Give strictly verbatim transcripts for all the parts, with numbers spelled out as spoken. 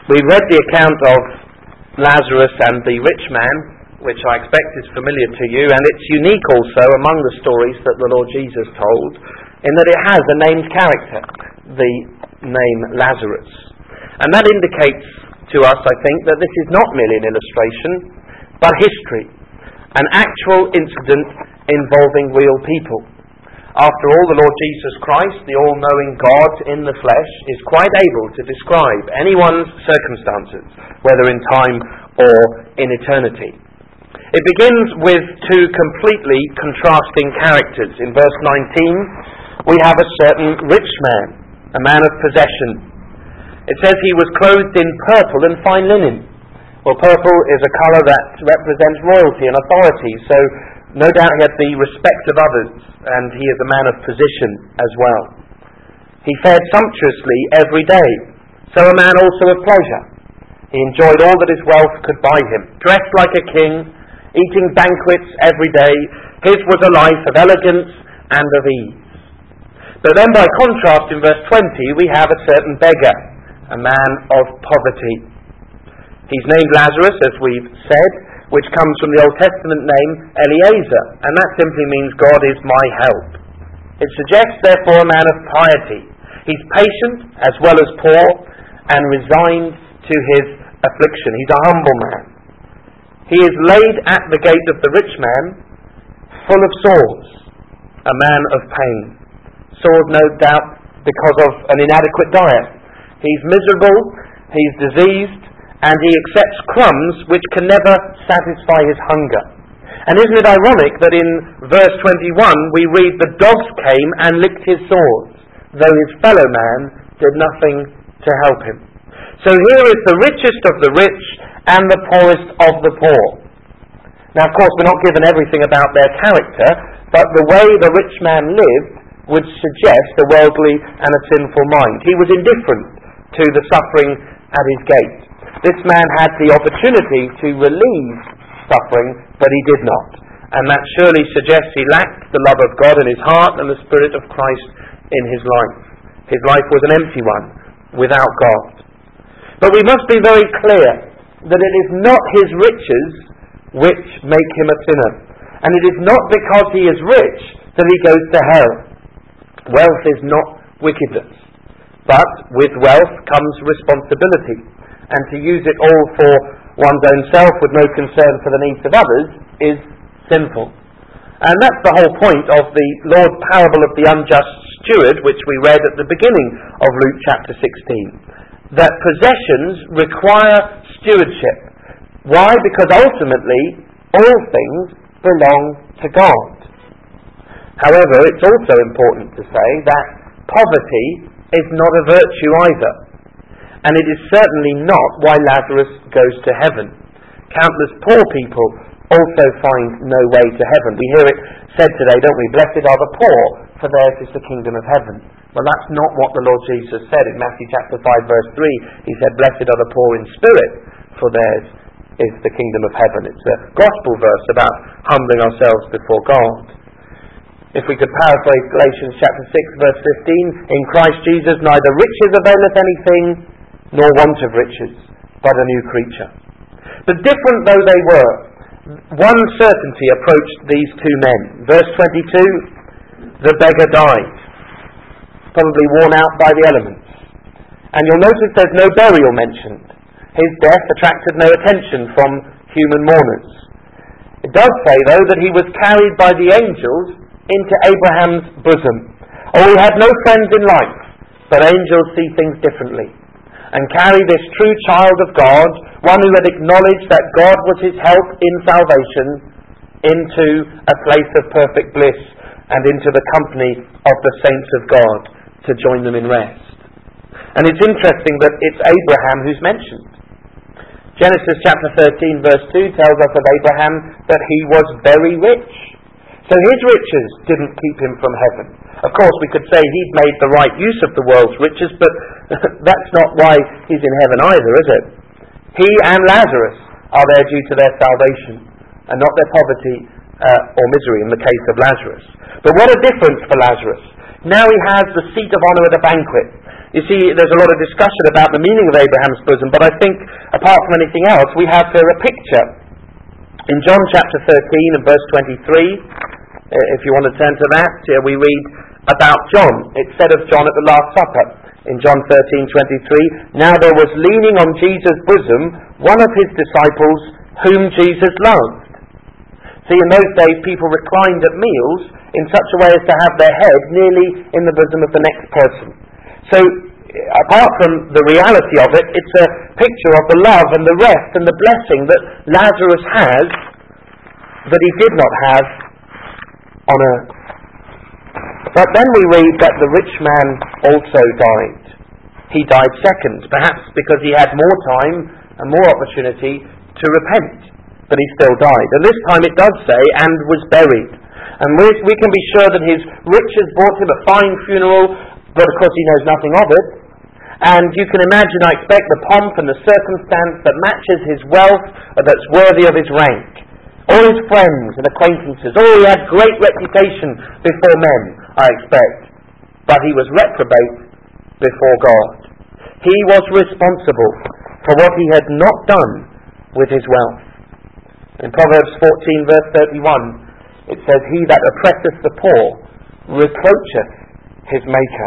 We read the account of Lazarus and the rich man, which I expect is familiar to you, and it's unique also among the stories that the Lord Jesus told, in that it has a named character, the name Lazarus. And that indicates to us, I think, that this is not merely an illustration, but history, an actual incident involving real people. After all, the Lord Jesus Christ, the all-knowing God in the flesh, is quite able to describe anyone's circumstances, whether in time or in eternity. It begins with two completely contrasting characters. In verse nineteen, we have a certain rich man, a man of possession. It says he was clothed in purple and fine linen. Well, purple is a colour that represents royalty and authority, so no doubt he had the respect of others, and he is a man of position as well. He fared sumptuously every day, so a man also of pleasure. He enjoyed all that his wealth could buy him, dressed like a king, eating banquets every day. His was a life of elegance and of ease. But then by contrast, in verse twenty, we have a certain beggar, a man of poverty. He's named Lazarus, as we've said, which comes from the Old Testament name Eliezer, and that simply means God is my help. It suggests, therefore, a man of piety. He's patient as well as poor, and resigned to his affliction. He's a humble man. He is laid at the gate of the rich man, full of sores, a man of pain. Sores, no doubt, because of an inadequate diet. He's miserable, he's diseased, and he accepts crumbs which can never satisfy his hunger. And isn't it ironic that in verse twenty-one we read, the dogs came and licked his sores, though his fellow man did nothing to help him. So here is the richest of the rich and the poorest of the poor. Now, of course, we're not given everything about their character, but the way the rich man lived would suggest a worldly and a sinful mind. He was indifferent to the suffering at his gate. This man had the opportunity to relieve suffering, but he did not. And that surely suggests he lacked the love of God in his heart and the Spirit of Christ in his life. His life was an empty one, without God. But we must be very clear that it is not his riches which make him a sinner. And it is not because he is rich that he goes to hell. Wealth is not wickedness. But with wealth comes responsibility. And to use it all for one's own self with no concern for the needs of others is sinful. And that's the whole point of the Lord's parable of the unjust steward, which we read at the beginning of Luke chapter sixteen. That possessions require stewardship. Why? Because ultimately all things belong to God. However, it's also important to say that poverty is not a virtue either. And it is certainly not why Lazarus goes to heaven. Countless poor people also find no way to heaven. We hear it said today, don't we? Blessed are the poor, for theirs is the kingdom of heaven. Well, that's not what the Lord Jesus said in Matthew chapter five verse three. He said, blessed are the poor in spirit, for theirs is the kingdom of heaven. It's a gospel verse about humbling ourselves before God. If we could paraphrase Galatians chapter six verse fifteen, in Christ Jesus neither riches availeth anything, nor want of riches, but a new creature. But different though they were, one certainty approached these two men. Verse twenty-two, the beggar died, probably worn out by the elements. And you'll notice there's no burial mentioned. His death attracted no attention from human mourners. It does say, though, that he was carried by the angels into Abraham's bosom. Oh, he had no friends in life, but angels see things differently, and carry this true child of God, one who had acknowledged that God was his help in salvation, into a place of perfect bliss and into the company of the saints of God to join them in rest. And it's interesting that it's Abraham who's mentioned. Genesis chapter thirteen verse two tells us of Abraham that he was very rich. So his riches didn't keep him from heaven. Of course, we could say he'd made the right use of the world's riches, but that's not why he's in heaven either, is it? He and Lazarus are there due to their salvation, and not their poverty uh, or misery in the case of Lazarus. But what a difference for Lazarus. Now he has the seat of honour at a banquet. You see, there's a lot of discussion about the meaning of Abraham's bosom, but I think, apart from anything else, we have here a picture. In John chapter thirteen and verse twenty-three, if you want to turn to that, we read about John. It's said of John at the Last Supper, in John thirteen twenty-three, "Now there was leaning on Jesus' bosom one of his disciples whom Jesus loved." See, in those days people reclined at meals in such a way as to have their head nearly in the bosom of the next person. So, apart from the reality of it, it's a picture of the love and the rest and the blessing that Lazarus has that he did not have on earth. But then we read that the rich man also died. He died second, perhaps because he had more time and more opportunity to repent. But he still died. And this time it does say, and was buried. And we, we can be sure that his riches brought him a fine funeral, but of course he knows nothing of it. And you can imagine, I expect, the pomp and the circumstance that matches his wealth, or that's worthy of his rank. All his friends and acquaintances, oh, he had great reputation before men, I expect. But he was reprobate before God. He was responsible for what he had not done with his wealth. In Proverbs fourteen verse thirty-one, it says, "He that oppresseth the poor reproacheth his maker."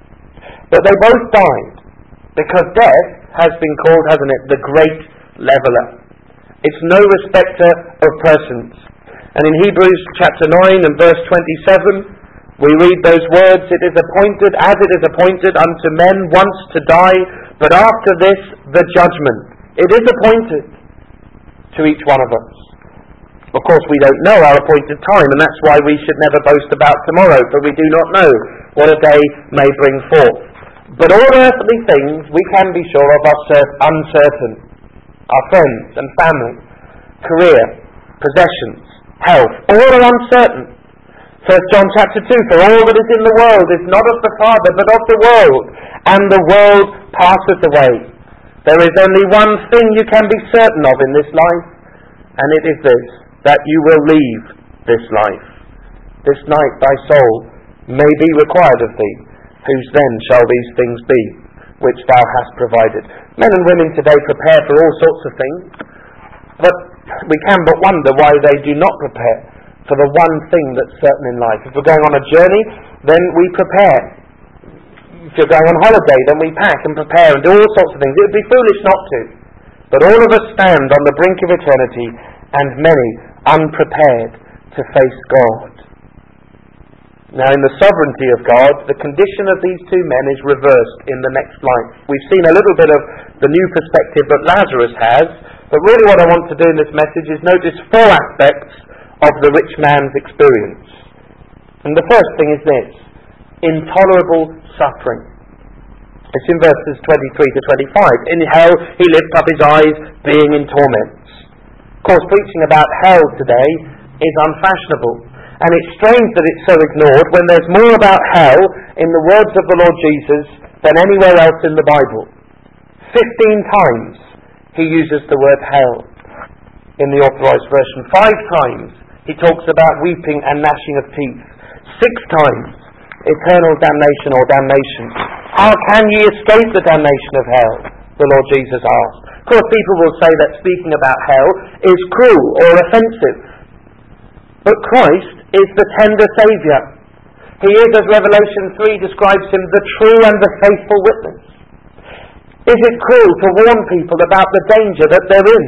But they both died, because death has been called, hasn't it, the great leveller. It's no respecter of persons. And in Hebrews chapter nine and verse twenty-seven, we read those words, "It is appointed, as it is appointed unto men once to die, but after this the judgment." It is appointed to each one of us. Of course, we don't know our appointed time, and that's why we should never boast about tomorrow, for we do not know what a day may bring forth. But all earthly things we can be sure of are uncertain. Our friends and family, career, possessions, health, all are uncertain. First John chapter two, "For all that is in the world is not of the Father, but of the world, and the world passeth away." There is only one thing you can be certain of in this life, and it is this, that you will leave this life. This night thy soul may be required of thee, whose then shall these things be, which thou hast provided. Men and women today prepare for all sorts of things, but we can but wonder why they do not prepare for the one thing that's certain in life. If we're going on a journey, then we prepare. If you're going on holiday, then we pack and prepare and do all sorts of things. It would be foolish not to. But all of us stand on the brink of eternity, and many unprepared to face God. Now, in the sovereignty of God, the condition of these two men is reversed in the next life. We've seen a little bit of the new perspective that Lazarus has, but really what I want to do in this message is notice four aspects of the rich man's experience. And the first thing is this: intolerable suffering. It's in verses twenty-three to twenty-five. "In hell he lifted up his eyes, being in torments." Of course, preaching about hell today is unfashionable. And it's strange that it's so ignored when there's more about hell in the words of the Lord Jesus than anywhere else in the Bible. Fifteen times he uses the word hell in the Authorized Version. Five times he talks about weeping and gnashing of teeth. Six times eternal damnation or damnation. "How can ye escape the damnation of hell?" the Lord Jesus asked. Of course, people will say that speaking about hell is cruel or offensive. But Christ is the tender Saviour. He is, as Revelation three describes him, the true and the faithful witness. Is it cruel to warn people about the danger that they're in?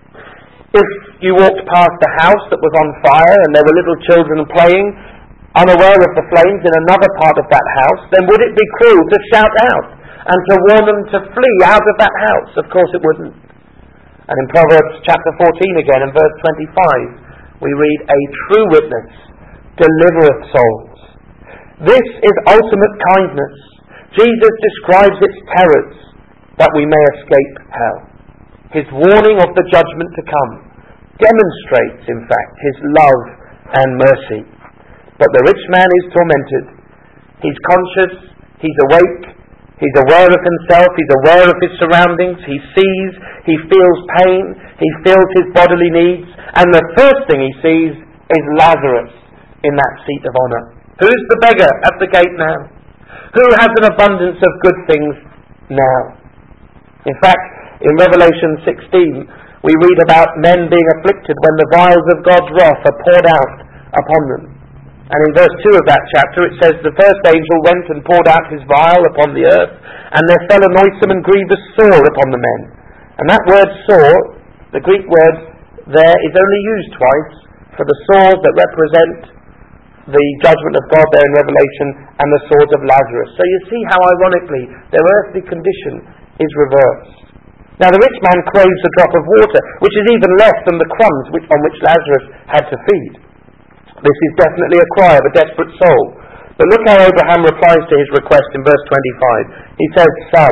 If you walked past a house that was on fire and there were little children playing, unaware of the flames in another part of that house, then would it be cruel to shout out and to warn them to flee out of that house? Of course it wouldn't. And in Proverbs chapter fourteen again, in verse twenty-five, we read, "A true witness delivereth souls." This is ultimate kindness. Jesus describes its terrors that we may escape hell. His warning of the judgment to come demonstrates, in fact, his love and mercy. But the rich man is tormented. He's conscious, he's awake, he's aware of himself, he's aware of his surroundings, he sees, he feels pain, he feels his bodily needs, and the first thing he sees is Lazarus in that seat of honour. Who's the beggar at the gate now? Who has an abundance of good things now? In fact, in Revelation sixteen, we read about men being afflicted when the vials of God's wrath are poured out upon them. And in verse two of that chapter it says, the first angel went and poured out his vial upon the earth, and there fell a noisome and grievous sore upon the men. And that word sore, the Greek word there, is only used twice for the sores that represent the judgment of God there in Revelation and the sores of Lazarus. So you see how ironically their earthly condition is reversed. Now the rich man craves a drop of water, which is even less than the crumbs which, on which Lazarus had to feed. This is definitely a cry of a desperate soul. But look how Abraham replies to his request in verse twenty-five. He says, Son.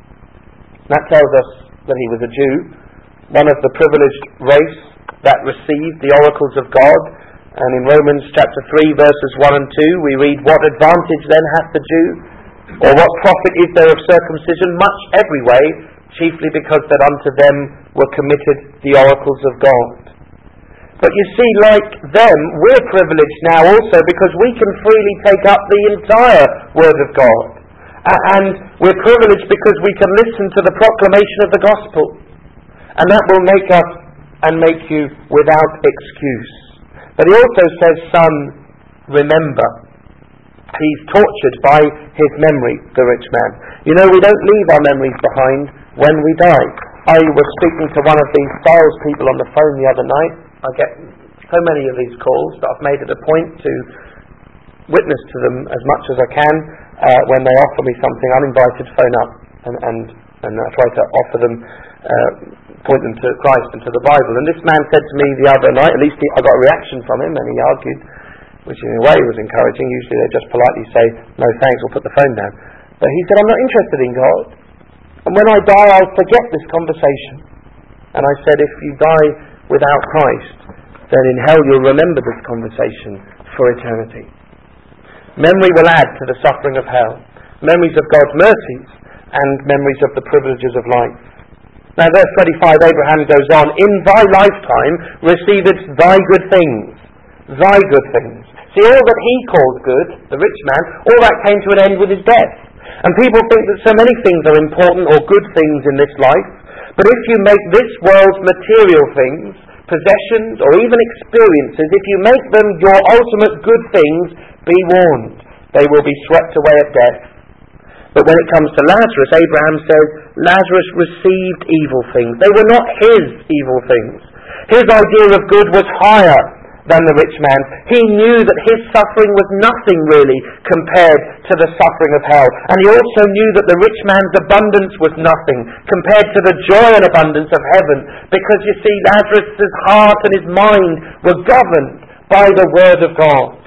That tells us that he was a Jew, one of the privileged race that received the oracles of God. And in Romans chapter three verses one and two we read, What advantage then hath the Jew? Or what profit is there of circumcision? Much every way, chiefly because that unto them were committed the oracles of God. But you see, like them, we're privileged now also because we can freely take up the entire Word of God. And we're privileged because we can listen to the proclamation of the gospel. And that will make us and make you without excuse. But he also says, Son, remember. He's tortured by his memory, the rich man. You know, we don't leave our memories behind when we die. I was speaking to one of these salespeople on the phone the other night. I get so many of these calls that I've made it a point to witness to them as much as I can uh, when they offer me something uninvited, phone up and, and, and I try to offer them, uh, point them to Christ and to the Bible. And this man said to me the other night, at least he, I got a reaction from him, and he argued, which in a way was encouraging. Usually they just politely say, no thanks, we'll put the phone down. But he said, I'm not interested in God. And when I die, I'll forget this conversation. And I said, if you die without Christ, then in hell you'll remember this conversation for eternity. Memory will add to the suffering of hell. Memories of God's mercies and memories of the privileges of life. Now verse twenty-five, Abraham goes on, In thy lifetime receivest thy good things. Thy good things. See, all that he called good, the rich man, all that came to an end with his death. And people think that so many things are important or good things in this life. But if you make this world's material things, possessions or even experiences, if you make them your ultimate good things, be warned, they will be swept away at death. But when it comes to Lazarus, Abraham says, Lazarus received evil things. They were not his evil things. His idea of good was higher than the rich man. He knew that his suffering was nothing really compared to the suffering of hell. And he also knew that the rich man's abundance was nothing compared to the joy and abundance of heaven. Because you see, Lazarus' heart and his mind were governed by the Word of God.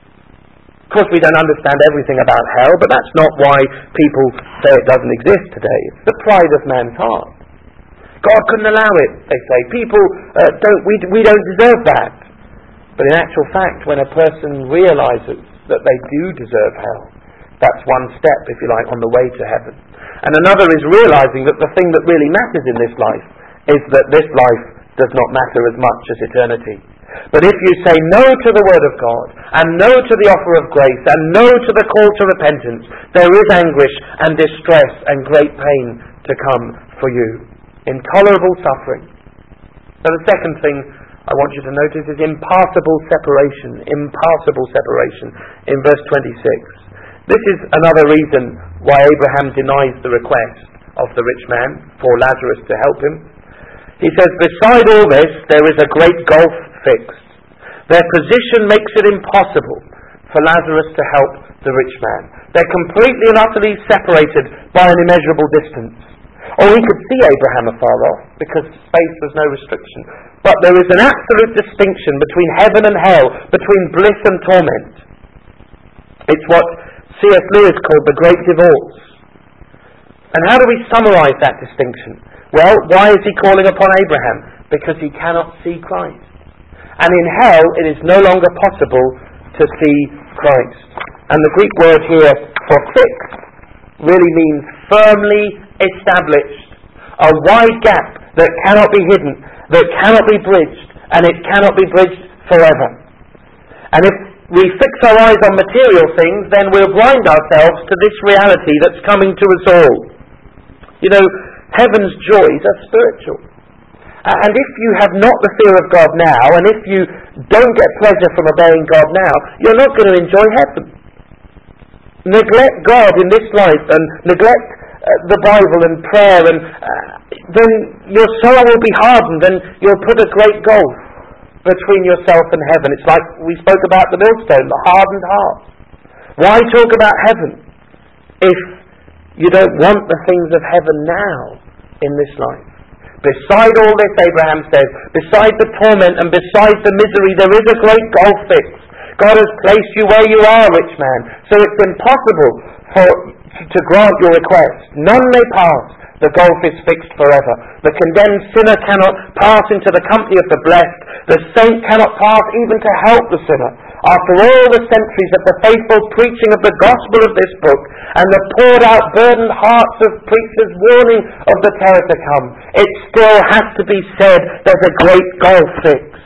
Of course, we don't understand everything about hell, but that's not why people say it doesn't exist today. It's the pride of man's heart. God couldn't allow it, they say. People uh, don't, we, we don't deserve that. But in actual fact, when a person realizes that they do deserve hell, that's one step, if you like, on the way to heaven. And another is realizing that the thing that really matters in this life is that this life does not matter as much as eternity. But if you say no to the Word of God, and no to the offer of grace, and no to the call to repentance, there is anguish and distress and great pain to come for you. Intolerable suffering. So the second thing I want you to notice is impassable separation. Impassable separation in verse twenty-six. This is another reason why Abraham denies the request of the rich man for Lazarus to help him. He says, beside all this, there is a great gulf fixed. Their position makes it impossible for Lazarus to help the rich man. They're completely and utterly separated by an immeasurable distance. Or he could see Abraham afar off, because space was no restriction. But there is an absolute distinction between heaven and hell, between bliss and torment. It's what C S Lewis called the Great Divorce. And how do we summarize that distinction? Well, why is he calling upon Abraham? Because he cannot see Christ. And in hell, it is no longer possible to see Christ. And the Greek word here for fixed really means firmly established. A wide gap that cannot be hidden, that cannot be bridged, and it cannot be bridged forever. And if we fix our eyes on material things, then we'll blind ourselves to this reality that's coming to us all. You know, heaven's joys are spiritual. And if you have not the fear of God now, and if you don't get pleasure from obeying God now, you're not going to enjoy heaven. Neglect God in this life and neglect uh, the Bible and prayer, and uh, then your soul will be hardened and you'll put a great gulf between yourself and heaven. It's like we spoke about the millstone, the hardened heart. Why talk about heaven if you don't want the things of heaven now in this life? Beside all this, Abraham says, beside the torment and beside the misery, there is a great gulf fixed. God has placed you where you are, rich man, so it's impossible for to grant your request. None may pass. The gulf is fixed forever. The condemned sinner cannot pass into the company of the blessed. The saint cannot pass even to help the sinner. After all the centuries of the faithful preaching of the gospel of this book, and the poured out burdened hearts of preachers warning of the terror to come, it still has to be said there's a great gulf fixed.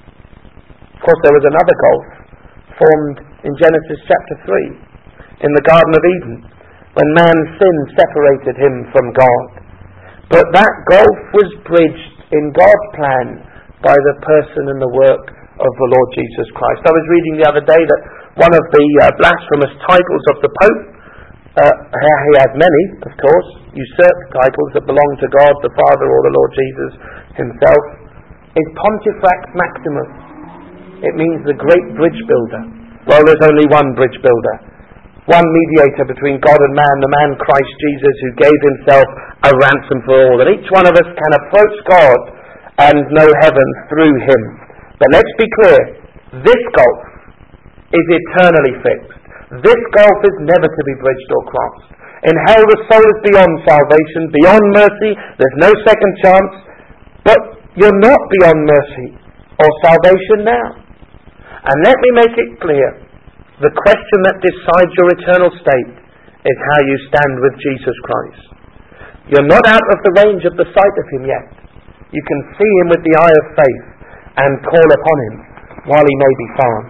Of course, there was another gulf formed in Genesis chapter three, in the Garden of Eden, when man's sin separated him from God. But that gulf was bridged in God's plan by the person and the work of the Lord Jesus Christ. I was reading the other day that one of the uh, blasphemous titles of the Pope, uh, he has many, of course, usurped titles that belong to God the Father or the Lord Jesus himself, is Pontifex Maximus. It means the great bridge builder. Well, there's only one bridge builder. One mediator between God and man, the man Christ Jesus, who gave himself a ransom for all. And each one of us can approach God and know heaven through him. But let's be clear, this gulf is eternally fixed. This gulf is never to be bridged or crossed. In hell the soul is beyond salvation, beyond mercy, there's no second chance. But you're not beyond mercy or salvation now. And let me make it clear, the question that decides your eternal state is how you stand with Jesus Christ. You're not out of the range of the sight of him yet. You can see him with the eye of faith and call upon him while he may be found.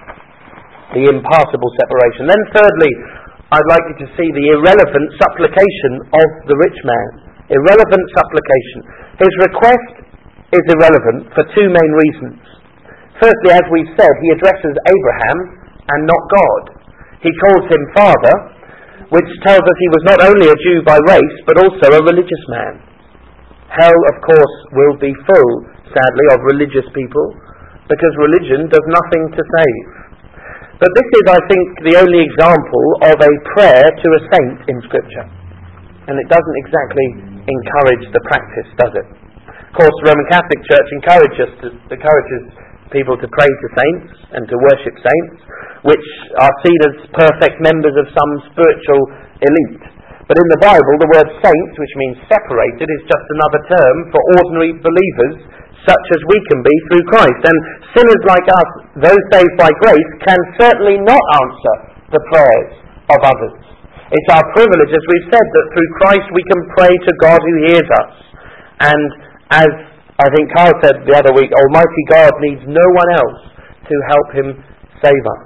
The impassable separation. Then thirdly, I'd like you to see the irrelevant supplication of the rich man. Irrelevant supplication. His request is irrelevant for two main reasons. Firstly, as we've said, he addresses Abraham and not God. He calls him Father, which tells us he was not only a Jew by race, but also a religious man. Hell, of course, will be full, sadly, of religious people, because religion does nothing to save. But this is, I think, the only example of a prayer to a saint in Scripture. And it doesn't exactly encourage the practice, does it? Of course, the Roman Catholic Church encourages, to, encourages people to pray to saints and to worship saints, which are seen as perfect members of some spiritual elite. But in the Bible, the word saints, which means separated, is just another term for ordinary believers, such as we can be through Christ. And sinners like us, though saved by grace, can certainly not answer the prayers of others. It's our privilege, as we've said, that through Christ we can pray to God who hears us. And as I think Carl said the other week, Almighty God needs no one else to help him save us.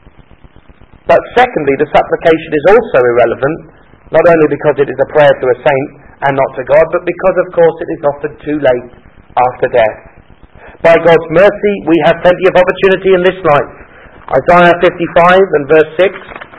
But secondly, the supplication is also irrelevant, not only because it is a prayer to a saint and not to God, but because, of course, it is offered too late after death. By God's mercy, we have plenty of opportunity in this life. Isaiah fifty-five and verse six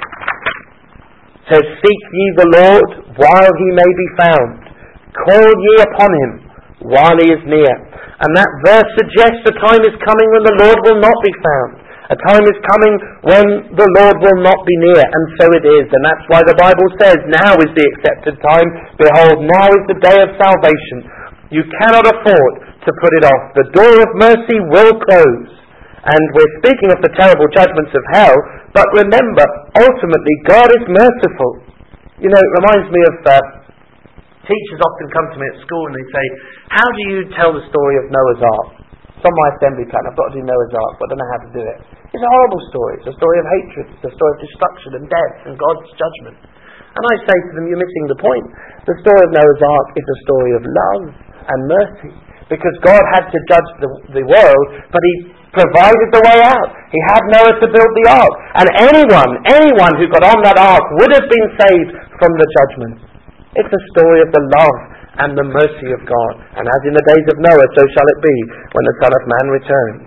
says, "Seek ye the Lord while he may be found. Call ye upon him while he is near." And that verse suggests a time is coming when the Lord will not be found. A time is coming when the Lord will not be near, and so it is. And that's why the Bible says, now is the accepted time. Behold, now is the day of salvation. You cannot afford to put it off. The door of mercy will close. And we're speaking of the terrible judgments of hell, but remember, ultimately, God is merciful. You know, it reminds me of... Uh, Teachers often come to me at school and they say, how do you tell the story of Noah's Ark? It's on my assembly plan. I've got to do Noah's Ark, but I don't know how to do it. It's a horrible story. It's a story of hatred. It's a story of destruction and death and God's judgment. And I say to them, you're missing the point. The story of Noah's Ark is a story of love and mercy. because God had to judge the, the world, but He provided the way out. He had Noah to build the ark. And anyone, anyone who got on that ark would have been saved from the judgment. It's a story of the love and the mercy of God. And as in the days of Noah, so shall it be when the Son of Man returns.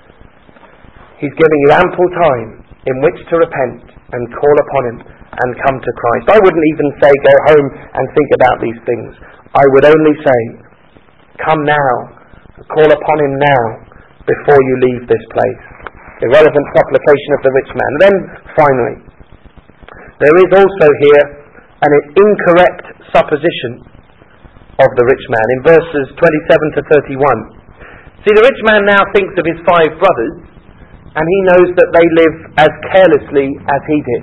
He's giving you ample time in which to repent and call upon Him and come to Christ. I wouldn't even say go home and think about these things. I would only say, come now, call upon Him now, before you leave this place. Irrelevant supplication of the rich man. And then, finally, there is also here an incorrect supposition of the rich man in verses twenty-seven to thirty-one. See, the rich man now thinks of his five brothers, and he knows that they live as carelessly as he did.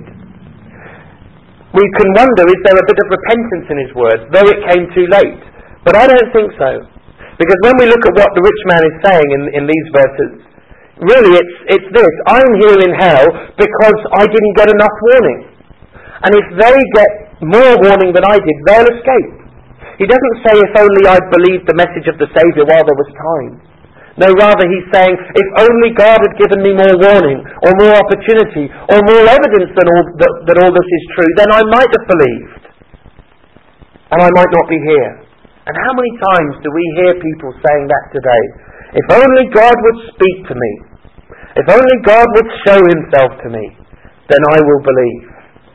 We can wonder, is there a bit of repentance in his words, though it came too late? But I don't think so. Because when we look at what the rich man is saying in, in these verses, really it's, it's this: I'm here in hell because I didn't get enough warning. And if they get more warning than I did, they'll escape. He doesn't say, if only I'd believed the message of the Saviour while there was time. No, rather he's saying, if only God had given me more warning, or more opportunity, or more evidence that all, that, that all this is true, then I might have believed. And I might not be here. And how many times do we hear people saying that today? If only God would speak to me. If only God would show Himself to me, then I will believe.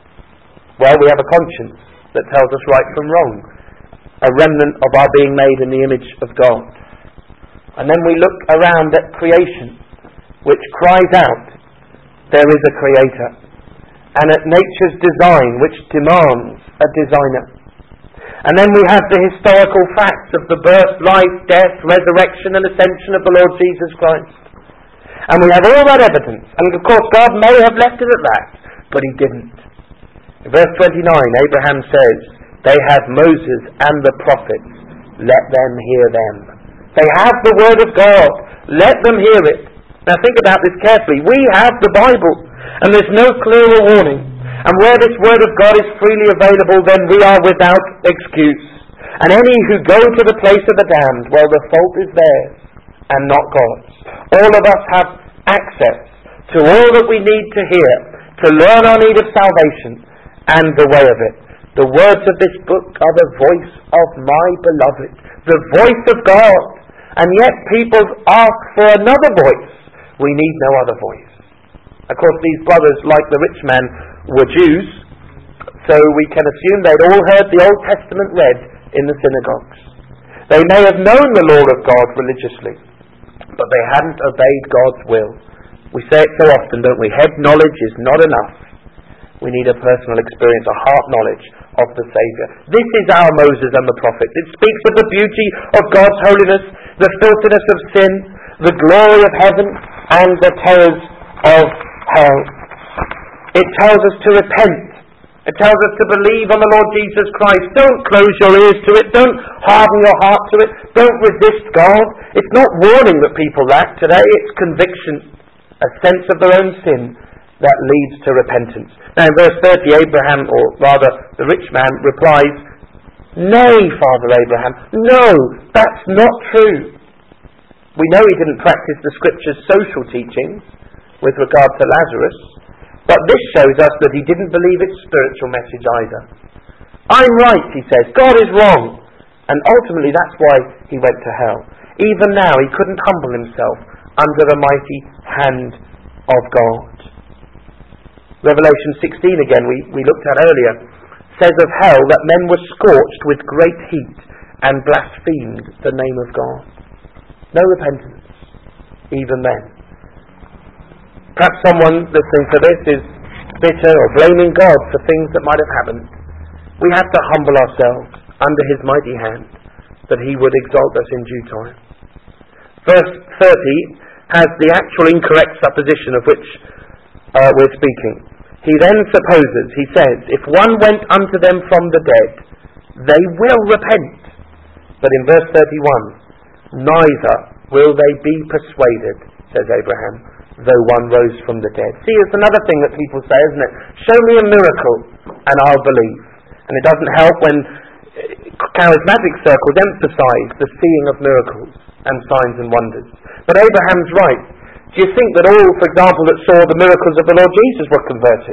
Well, we have a conscience that tells us right from wrong. A remnant of our being made in the image of God. And then we look around at creation, which cries out, there is a Creator. And at nature's design, which demands a designer. And then we have the historical facts of the birth, life, death, resurrection and ascension of the Lord Jesus Christ. And we have all that evidence. And of course God may have left it at that, but He didn't. In verse twenty-nine, Abraham says, they have Moses and the prophets, let them hear them. They have the word of God, let them hear it. Now think about this carefully. We have the Bible, and there's no clearer warning. And where this word of God is freely available, then we are without excuse. And any who go to the place of the damned, well, the fault is theirs and not God's. All of us have access to all that we need to hear, to learn our need of salvation and the way of it. The words of this book are the voice of my beloved, the voice of God. And yet people ask for another voice. We need no other voice. Of course, these brothers, like the rich man, were Jews, so we can assume they'd all heard the Old Testament read in the synagogues. They may have known the law of God religiously, but they hadn't obeyed God's will. We say it so often, don't we? Head knowledge is not enough. We need a personal experience, a heart knowledge of the Saviour. This is our Moses and the prophets. It speaks of the beauty of God's holiness, the filthiness of sin, the glory of heaven, and the terrors of hell. It tells us to repent. It tells us to believe on the Lord Jesus Christ. Don't close your ears to it. Don't harden your heart to it. Don't resist God. It's not warning that people lack today. It's conviction, a sense of their own sin that leads to repentance. Now in verse thirty, Abraham, or rather the rich man, replies, "Nay, Father Abraham, no, that's not true." We know he didn't practice the Scripture's social teachings with regard to Lazarus, but this shows us that he didn't believe its spiritual message either. I'm right, he says, God is wrong. And ultimately that's why he went to hell. Even now he couldn't humble himself under the mighty hand of God. Revelation sixteen again, we, we looked at earlier, says of hell that men were scorched with great heat and blasphemed the name of God. No repentance, even then. Perhaps someone listening to this is bitter or blaming God for things that might have happened. We have to humble ourselves under His mighty hand, that He would exalt us in due time. Verse thirty has the actual incorrect supposition of which uh, we're speaking. He then supposes, he says, if one went unto them from the dead, they will repent. But in verse thirty-one, neither will they be persuaded, says Abraham, though one rose from the dead. See, it's another thing that people say, isn't it? Show me a miracle and I'll believe. And it doesn't help when charismatic circles emphasize the seeing of miracles and signs and wonders. But Abraham's right. Do you think that all, for example, that saw the miracles of the Lord Jesus were converted?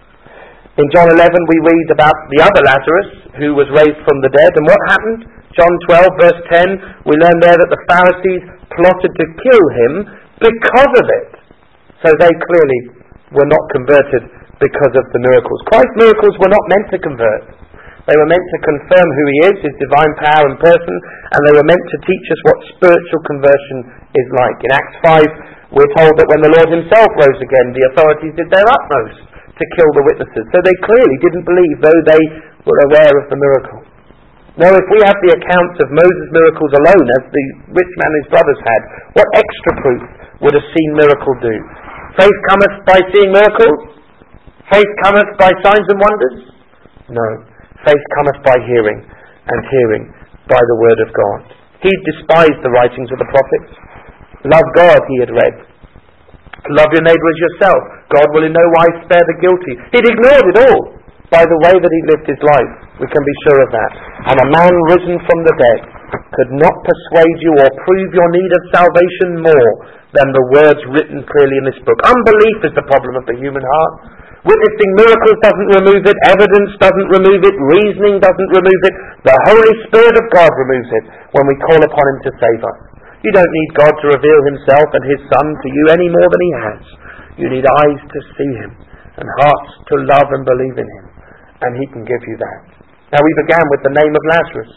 In John eleven we read about the other Lazarus who was raised from the dead, and what happened? John twelve verse ten, we learn there that the Pharisees plotted to kill him because of it. So they clearly were not converted because of the miracles. Christ's miracles were not meant to convert. They were meant to confirm who he is, his divine power and person, and they were meant to teach us what spiritual conversion is like. In Acts five, we're told that when the Lord himself rose again, the authorities did their utmost to kill the witnesses. So they clearly didn't believe, though they were aware of the miracle. Now, if we have the accounts of Moses' miracles alone, as the rich man and his brothers had, what extra proof would a seen miracle do? Faith cometh by seeing miracles? Faith cometh by signs and wonders? No. Faith cometh by hearing, and hearing by the word of God. He despised the writings of the prophets. Love God, he had read. Love your neighbour as yourself. God will in no wise spare the guilty. He'd ignored it all by the way that he lived his life. We can be sure of that. And a man risen from the dead could not persuade you or prove your need of salvation more than the words written clearly in this book. Unbelief is the problem of the human heart. Witnessing miracles doesn't remove it. Evidence doesn't remove it. Reasoning doesn't remove it. The Holy Spirit of God removes it when we call upon him to save us. You don't need God to reveal himself and his Son to you any more than he has. You need eyes to see him and hearts to love and believe in him. And he can give you that. Now, we began with the name of Lazarus.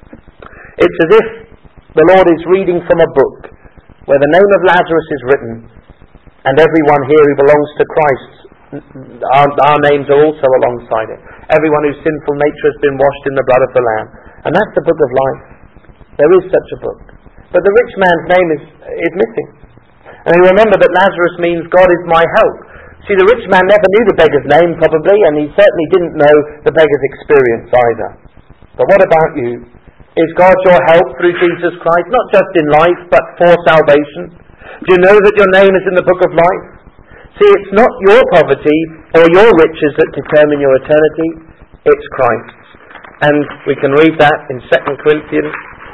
It's as if the Lord is reading from a book where the name of Lazarus is written, and everyone here who belongs to Christ, our, our names are also alongside it. Everyone whose sinful nature has been washed in the blood of the Lamb. And that's the book of life. There is such a book. But the rich man's name is, is missing. And you remember that Lazarus means God is my help. See, the rich man never knew the beggar's name probably, and he certainly didn't know the beggar's experience either. But what about you? Is God your help through Jesus Christ, not just in life, but for salvation? Do you know that your name is in the book of life? See, it's not your poverty or your riches that determine your eternity, it's Christ's. And we can read that in Second Corinthians.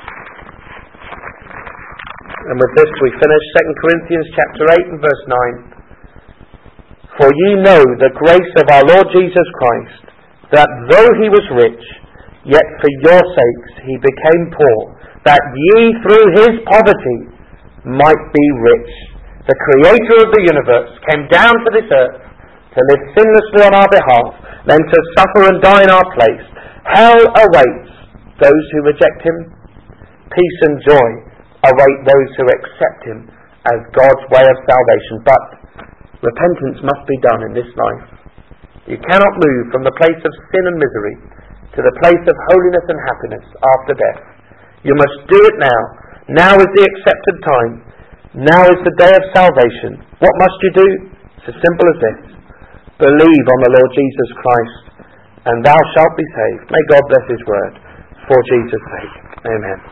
And with this we finish Second Corinthians chapter eight and verse nine. For ye know the grace of our Lord Jesus Christ, that though he was rich, yet for your sakes he became poor, that ye through his poverty might be rich. The Creator of the universe came down to this earth to live sinlessly on our behalf, then to suffer and die in our place. Hell awaits those who reject him. Peace and joy await those who accept him as God's way of salvation. But repentance must be done in this life. You cannot move from the place of sin and misery to the place of holiness and happiness after death. You must do it now. Now is the accepted time. Now is the day of salvation. What must you do? It's as simple as this. Believe on the Lord Jesus Christ, and thou shalt be saved. May God bless his word for Jesus' sake. Amen.